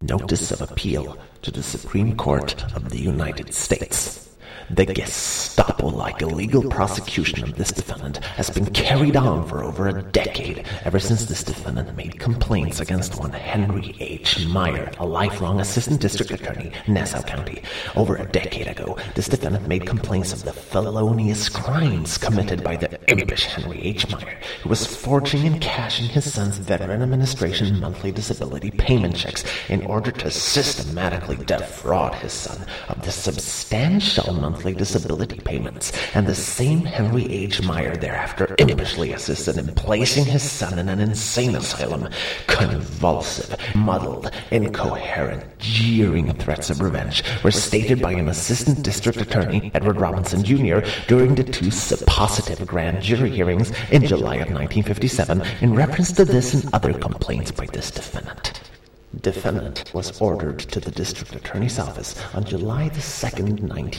Notice of Appeal to the Supreme Court of the United States. The Gestapo-like illegal prosecution of this defendant has been carried on for over a decade, ever since this defendant made complaints against one Henry H. Meyer, a lifelong assistant district attorney in Nassau County. Over a decade ago, this defendant made complaints of the felonious crimes committed by the impish Henry H. Meyer, who was forging and cashing his son's Veteran Administration monthly disability payment checks in order to systematically defraud his son of the substantial monthly disability payments, and the same Henry H. Meyer thereafter impishly assisted in placing his son in an insane asylum. Convulsive, muddled, incoherent, jeering threats of revenge were stated by an assistant district attorney, Edward Robinson Jr., during the two suppositive grand jury hearings in July of 1957 in reference to this and other complaints by this defendant. Defendant was ordered to the district attorney's office on July the 2nd,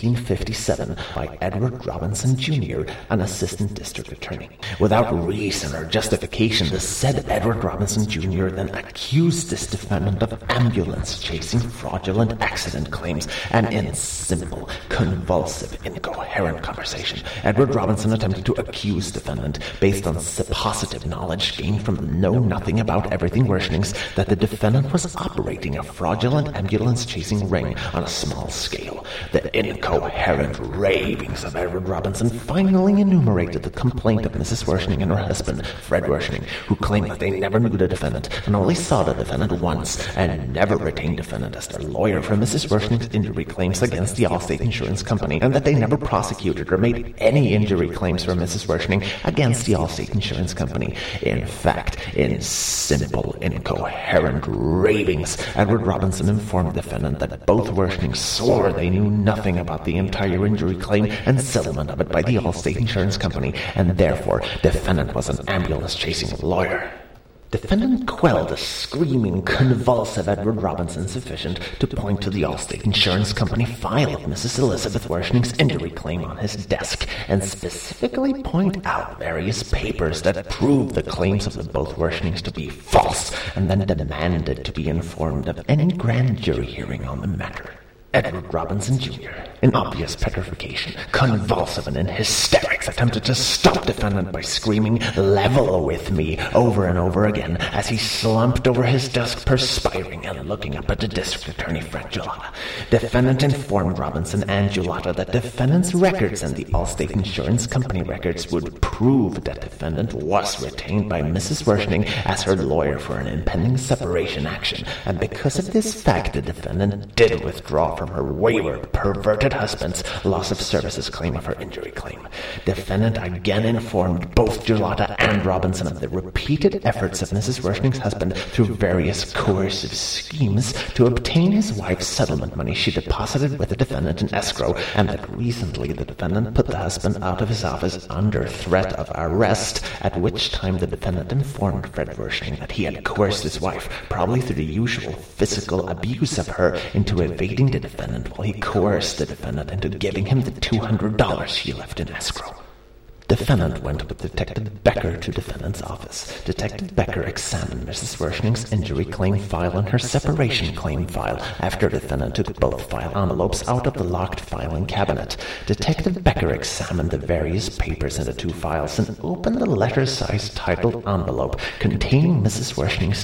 1957 by Edward Robinson Jr., an assistant district attorney. Without reason or justification, the said Edward Robinson Jr. then accused this defendant of ambulance-chasing fraudulent accident claims, and in simple, convulsive, incoherent conversation, Edward Robinson attempted to accuse defendant, based on suppositive knowledge gained from the know-nothing about everything worsenings, that the defendant was operating a fraudulent ambulance-chasing ring on a small scale. The incoherent ravings of Edward Robinson finally enumerated the complaint of Mrs. Wershning and her husband, Fred Wershning, who claimed that they never knew the defendant and only saw the defendant once, and never retained defendant as their lawyer for Mrs. Wershning's injury claims against the Allstate Insurance Company, and that they never prosecuted or made any injury claims for Mrs. Wershning against the Allstate Insurance Company. In fact, in simple, incoherent ravings, Edward Robinson informed the defendant that both Wershnings swore they knew nothing about the entire injury claim and settlement of it by the Allstate Insurance Company, and therefore defendant was an ambulance-chasing lawyer. Defendant quelled a screaming, convulsive Edward Robinson sufficient to point to the Allstate Insurance Company file of Mrs. Elizabeth Wershning's injury claim on his desk, and specifically point out various papers that proved the claims of the both Wershnings to be false, and then demanded to be informed of any grand jury hearing on the matter. Edward Robinson Jr., in obvious petrification, convulsive and in hysterics, attempted to stop defendant by screaming, "Level with me," over and over again as he slumped over his desk, perspiring and looking up at the district attorney, Fred Giulotta. Defendant informed Robinson and Giulotta that defendant's records and the Allstate Insurance Company records would prove that defendant was retained by Mrs. Wershning as her lawyer for an impending separation action, and because of this fact, the defendant did withdraw from her wayward, perverted husband's loss of services claim of her injury claim. Defendant again informed both Giulotta and Robinson of the repeated efforts of Mrs. Wershning's husband through various coercive schemes to obtain his wife's settlement money she deposited with the defendant in escrow, and that recently the defendant put the husband out of his office under threat of arrest, at which time the defendant informed Fred Wershning that he had coerced his wife, probably through the usual physical abuse of her, into evading the defendant while he coerced the defendant into giving him the $200 she left in escrow. Defendant went with Detective Becker to defendant's office. Detective Becker examined Mrs. Wershning's injury claim file and her separation claim file after defendant took both file envelopes out of the locked filing cabinet. Detective Becker examined the various papers in the two files and opened the letter-sized titled envelope containing Mrs. Wershning's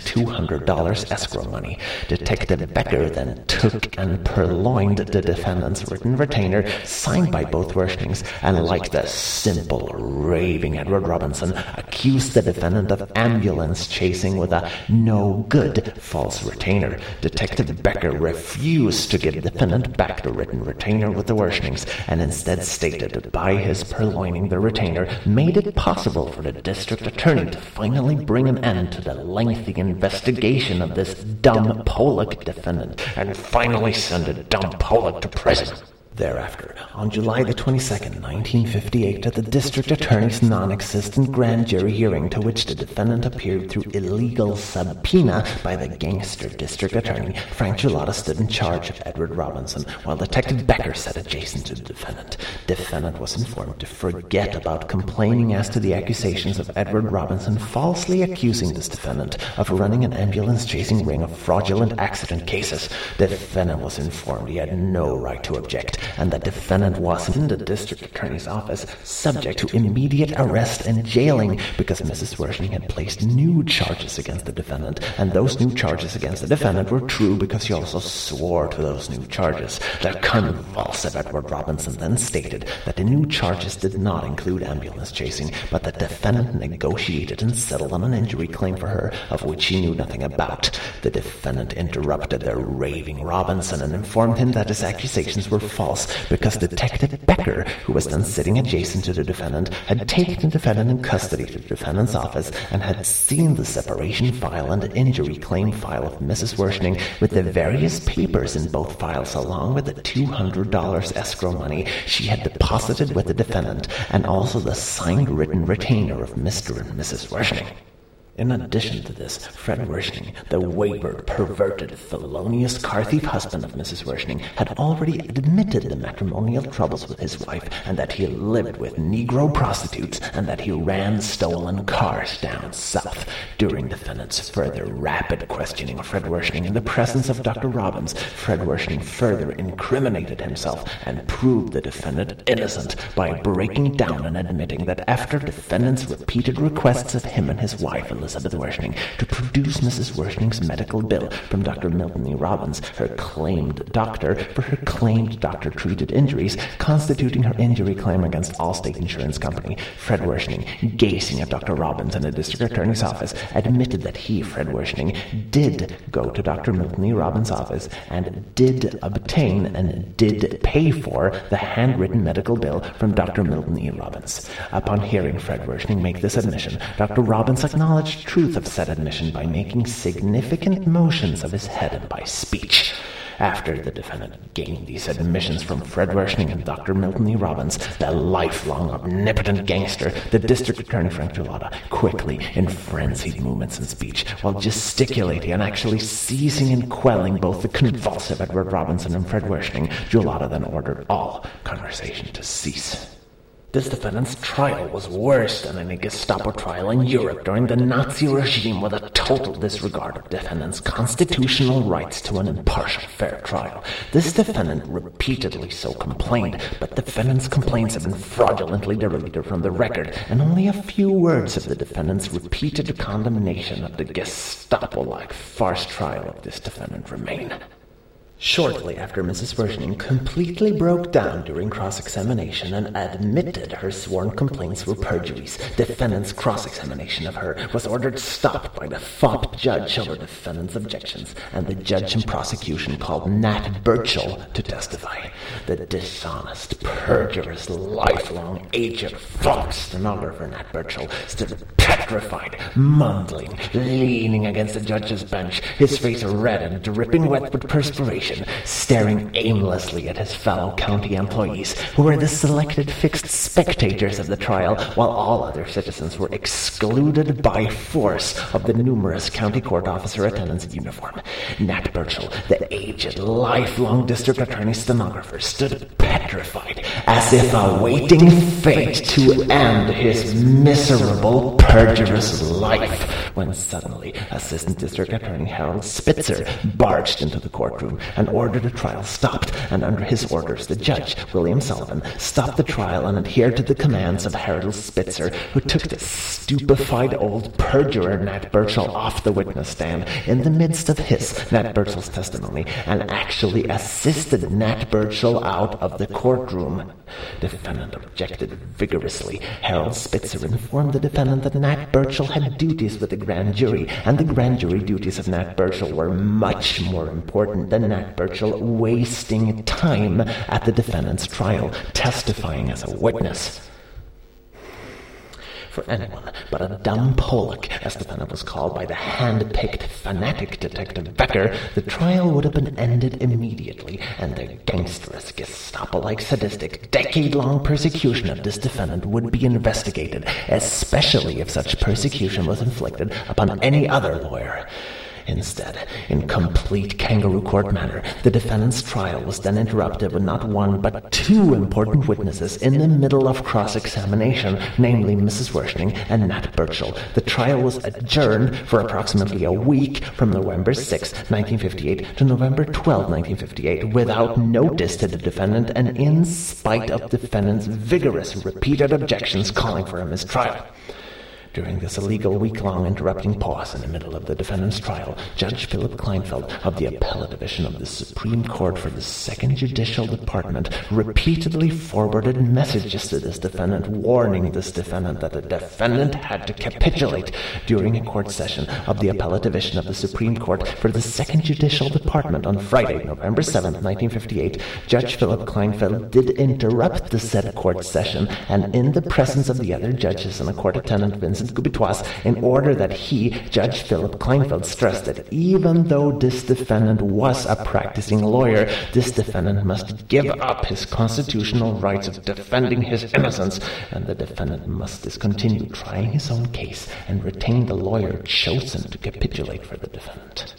$200 escrow money. Detective Becker then took and purloined the defendant's written retainer signed by both Wershnings, and like the simple, raving Edward Robinson, accused the defendant of ambulance chasing with a no-good false retainer. Detective Becker refused to give the defendant back the written retainer with the Wershnings, and instead stated that by his purloining the retainer made it possible for the district attorney to finally bring an end to the lengthy investigation of this dumb Pollock defendant, and finally send a dumb Pollock to prison. Thereafter, on July the 22nd, 1958, at the district attorney's non-existent grand jury hearing to which the defendant appeared through illegal subpoena by the gangster district attorney, Frank Giulotta stood in charge of Edward Robinson, while Detective Becker sat adjacent to the defendant. Defendant was informed to forget about complaining as to the accusations of Edward Robinson falsely accusing this defendant of running an ambulance-chasing ring of fraudulent accident cases. Defendant was informed he had no right to object, and the defendant was in the district attorney's office subject to immediate arrest and jailing because Mrs. Wersching had placed new charges against the defendant, and those new charges against the defendant were true because she also swore to those new charges. The convulsive Edward Robinson then stated that the new charges did not include ambulance chasing, but the defendant negotiated and settled on an injury claim for her of which she knew nothing about. The defendant interrupted the raving Robinson and informed him that his accusations were false because Detective Becker, who was then sitting adjacent to the defendant, had taken the defendant in custody to the defendant's office and had seen the separation file and injury claim file of Mrs. Wersching with the various papers in both files, along with the $200 escrow money she had deposited with the defendant, and also the signed written retainer of Mr. and Mrs. Wersching. In addition to this, Fred Wersching, the wayward, perverted, felonious car thief husband of Mrs. Wersching, had already admitted the matrimonial troubles with his wife, and that he lived with Negro prostitutes, and that he ran stolen cars down south. During defendant's further rapid questioning of Fred Wersching in the presence of Dr. Robbins, Fred Wersching further incriminated himself and proved the defendant innocent by breaking down and admitting that after defendant's repeated requests of him and his wife, Elizabeth Wersching, to produce Mrs. Wersching's medical bill from Dr. Milton E. Robbins, her claimed doctor, for her claimed doctor-treated injuries, constituting her injury claim against Allstate Insurance Company, Fred Wersching, gazing at Dr. Robbins in the district attorney's office, admitted that he, Fred Wersching, did go to Dr. Milton E. Robbins' office and did obtain and did pay for the handwritten medical bill from Dr. Milton E. Robbins. Upon hearing Fred Wersching make this admission, Dr. Robbins acknowledged truth of said admission by making significant motions of his head and by speech. After the defendant gained these admissions from Fred Wersching and Dr. Milton E. Robbins, the lifelong omnipotent gangster, the district attorney Frank Giulotta, quickly, in frenzied movements and speech, while gesticulating and actually seizing and quelling both the convulsive Edward Robinson and Fred Wersching, Giulotta then ordered all conversation to cease. This defendant's trial was worse than any Gestapo trial in Europe during the Nazi regime, with a total disregard of defendant's constitutional rights to an impartial, fair trial. This defendant repeatedly so complained, but defendant's complaints have been fraudulently deleted from the record, and only a few words of the defendant's repeated condemnation of the Gestapo-like farce trial of this defendant remain. Shortly after Mrs. Wersching completely broke down during cross-examination and admitted her sworn complaints were perjuries, defendant's cross-examination of her was ordered stopped by the fop judge over defendant's objections, and the judge in prosecution called Nat Burchell to testify. The dishonest, perjurous, lifelong agent fop stenographer Nat Burchell stood petrified, mumbling, leaning against the judge's bench, his face red and dripping wet with perspiration, staring aimlessly at his fellow county employees, who were the selected fixed spectators of the trial, while all other citizens were excluded by force of the numerous county court officer attendants in uniform. Nat Burchell, the aged, lifelong district attorney stenographer, stood petrified, as if awaiting fate to end his miserable, perjurous life, when suddenly Assistant District Attorney Harold Spitzer barged into the courtroom and ordered the trial stopped, and under his orders the judge, William Sullivan, stopped the trial and adhered to the commands of Harold Spitzer, who took the stupefied old perjurer Nat Burchell off the witness stand in the midst of his, Nat Burchell's, testimony, and actually assisted Nat Burchell out of the courtroom. Defendant objected vigorously. Harold Spitzer informed the defendant that Nat Burchell had duties with the grand jury, and the grand jury duties of Nat Burchell were much more important than Nat Burchell wasting time at the defendant's trial, testifying as a witness. For anyone but a dumb Pollock, as the defendant was called by the hand-picked fanatic Detective Becker, the trial would have been ended immediately, and the gangsterous, Gestapo-like, sadistic, decade-long persecution of this defendant would be investigated, especially if such persecution was inflicted upon any other lawyer. Instead, in complete kangaroo court manner, the defendant's trial was then interrupted with not one but two important witnesses in the middle of cross-examination, namely Mrs. Werschning and Nat Burchell. The trial was adjourned for approximately a week from November 6, 1958 to November 12, 1958, without notice to the defendant and in spite of defendant's vigorous, repeated objections calling for a mistrial. During this illegal week-long interrupting pause in the middle of the defendant's trial, Judge Philip Kleinfeld of the Appellate Division of the Supreme Court for the Second Judicial Department repeatedly forwarded messages to this defendant warning this defendant that the defendant had to capitulate. During a court session of the Appellate Division of the Supreme Court for the Second Judicial Department on Friday, November 7, 1958, Judge Philip Kleinfeld did interrupt the said court session, and in the presence of the other judges and a court attendant, Vincent Gubitois, in order that he, Judge Philip Kleinfeld, stressed that even though this defendant was a practicing lawyer, this defendant must give up his constitutional rights of defending his innocence, and the defendant must discontinue trying his own case and retain the lawyer chosen to capitulate for the defendant.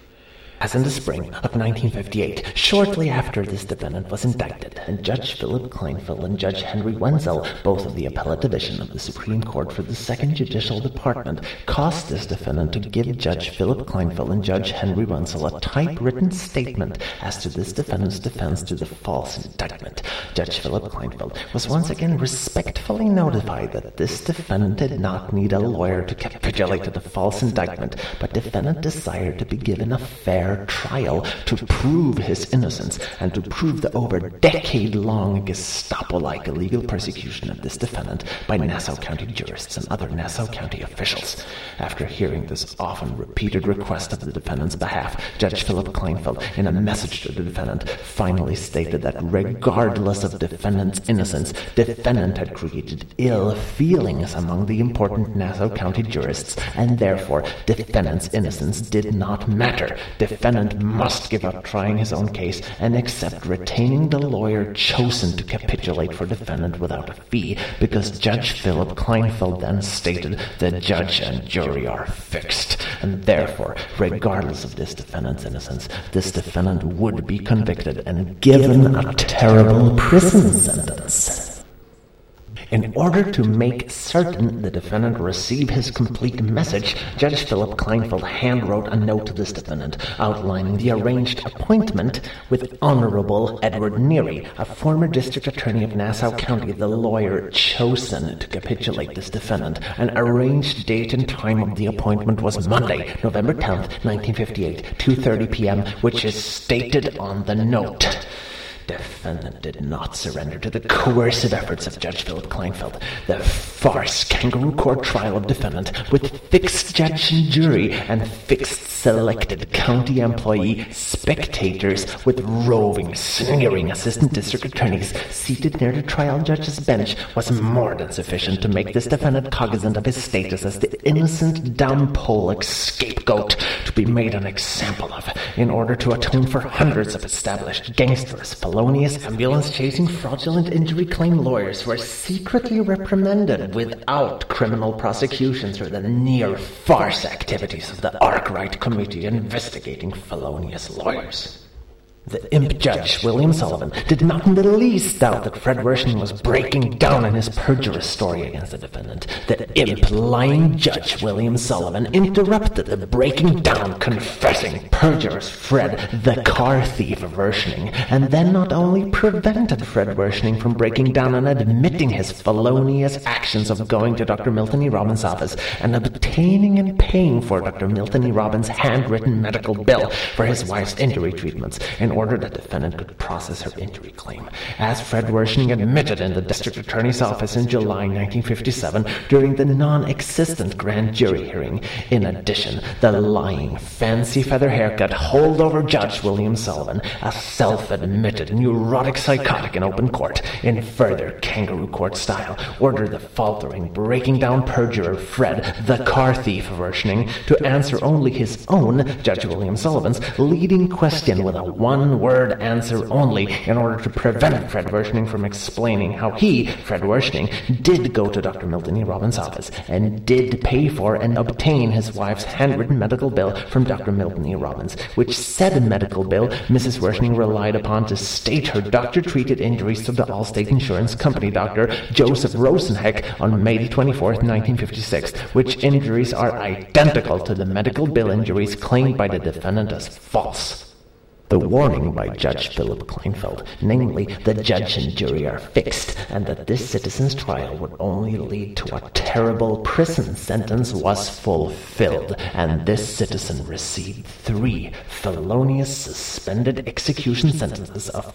As in the spring of 1958, shortly after this defendant was indicted, and Judge Philip Kleinfeld and Judge Henry Wenzel, both of the Appellate Division of the Supreme Court for the Second Judicial Department, caused this defendant to give Judge Philip Kleinfeld and Judge Henry Wenzel a typewritten statement as to this defendant's defense to the false indictment. Judge Philip Kleinfeld was once again respectfully notified that this defendant did not need a lawyer to capitulate to the false indictment, but defendant desired to be given a fair trial to prove his innocence and to prove the over decade-long Gestapo-like illegal persecution of this defendant by Nassau County jurists and other Nassau County officials. After hearing this often repeated request of the defendant's behalf, Judge Philip Kleinfeld, in a message to the defendant, finally stated that regardless of defendant's innocence, defendant had created ill feelings among the important Nassau County jurists, and therefore defendant's innocence did not matter. Defendant must give up trying his own case and accept retaining the lawyer chosen to capitulate for defendant without a fee, because Judge Philip Kleinfeld then stated the judge and jury are fixed, and therefore, regardless of this defendant's innocence, this defendant would be convicted and given a terrible prison sentence. In order to make certain the defendant received his complete message, Judge Philip Kleinfeld handwrote a note to this defendant outlining the arranged appointment with Honorable Edward Neary, a former district attorney of Nassau County, the lawyer chosen to capitulate this defendant. An arranged date and time of the appointment was Monday, November 10th, 1958, 2:30 p.m., which is stated on the note. Defendant did not surrender to the coercive efforts of Judge Philip Kleinfeld. The farce kangaroo court trial of defendant with fixed judge and jury and fixed selected county employee spectators with roving, sneering assistant district attorneys seated near the trial judge's bench was more than sufficient to make this defendant cognizant of his status as the innocent, dumb Pollock scapegoat to be made an example of in order to atone for hundreds of established gangsters, felonious, ambulance-chasing, fraudulent injury claim lawyers who are secretly reprimanded without criminal prosecutions for the near-farce activities of the Arkwright Committee investigating felonious lawyers. The imp judge, William Sullivan, did not in the least doubt that Fred Werschning was breaking down in his perjurous story against the defendant. The imp, lying judge, William Sullivan, interrupted the breaking down, confessing, perjurous Fred, the car thief Werschning, and then not only prevented Fred Werschning from breaking down and admitting his felonious actions of going to Dr. Milton E. Robbins' office and obtaining and paying for Dr. Milton E. Robbins' handwritten medical bill for his wife's injury treatments in order the defendant could process her injury claim, as Fred Wersching admitted in the district attorney's office in July 1957 during the non-existent grand jury hearing. In addition, the lying, fancy feather haircut holdover Judge William Sullivan, a self-admitted neurotic psychotic in open court, in further kangaroo court style, ordered the faltering, breaking down perjurer Fred, the car thief Wersching, to answer only his own, Judge William Sullivan's, leading question with a one-word answer only, in order to prevent Fred Wersching from explaining how he, Fred Wersching, did go to Dr. Milton E. Robbins' office and did pay for and obtain his wife's handwritten medical bill from Dr. Milton E. Robbins, which said medical bill Mrs. Wersching relied upon to state her doctor-treated injuries to the Allstate Insurance Company doctor Joseph Rosenheck on May 24, 1956, which injuries are identical to the medical bill injuries claimed by the defendant as false. The warning by Judge Philip Kleinfeld, namely, the judge and jury are fixed, and that this citizen's trial would only lead to a terrible prison sentence, was fulfilled, and this citizen received 3 felonious suspended execution sentences of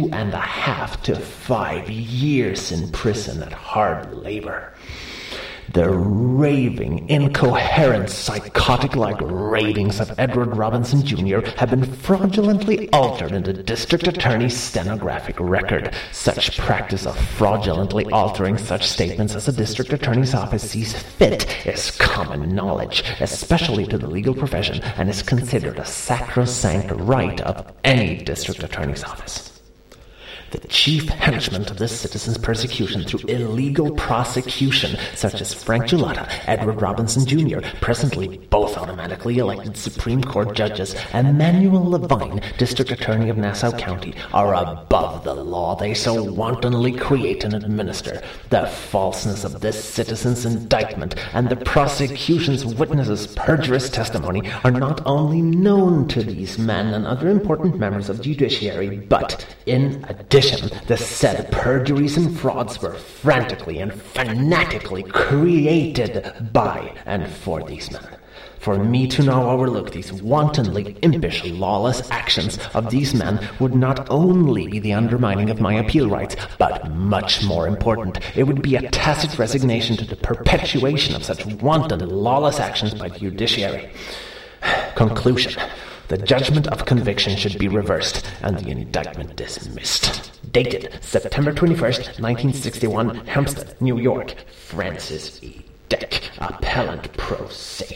2.5 to 5 years in prison at hard labor. The raving, incoherent, psychotic-like ravings of Edward Robinson Jr. have been fraudulently altered in the district attorney's stenographic record. Such practice of fraudulently altering such statements as the district attorney's office sees fit is common knowledge, especially to the legal profession, and is considered a sacrosanct right of any district attorney's office. The chief henchman of this citizen's persecution through illegal prosecution, such as Frank Giulotta, Edward Robinson Jr., presently both automatically elected Supreme Court judges, and Manuel Levine, District Attorney of Nassau County, are above the law they so wantonly create and administer. The falseness of this citizen's indictment and the prosecution's witnesses' perjurous testimony are not only known to these men and other important members of the judiciary, but, in addition, the said perjuries and frauds were frantically and fanatically created by and for these men. For me to now overlook these wantonly impish, lawless actions of these men would not only be the undermining of my appeal rights, but much more important, it would be a tacit resignation to the perpetuation of such wanton, lawless actions by the judiciary. Conclusion. The judgment of conviction should be reversed and the indictment dismissed. Dated September 21st, 1961, Hempstead, New York. Francis E. Deck, appellant pro se.